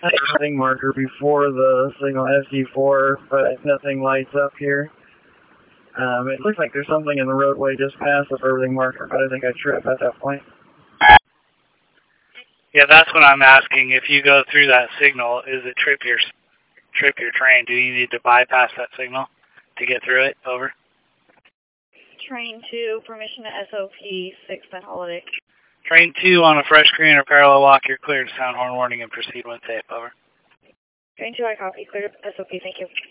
Nothing marker before the signal SG4, but nothing lights up here. It looks like there's something in the roadway just past the Irving marker, but I think I tripped at that point. Yeah, that's what I'm asking. If you go through that signal, is it trip your train? Do you need to bypass that signal to get through it? Over. Train 2, permission to SOP 6 at Holiday. Train 2 on a fresh green or parallel walk, you're cleared to sound horn warning and proceed when safe. Over. Train 2, I copy. Clear to SOP, thank you.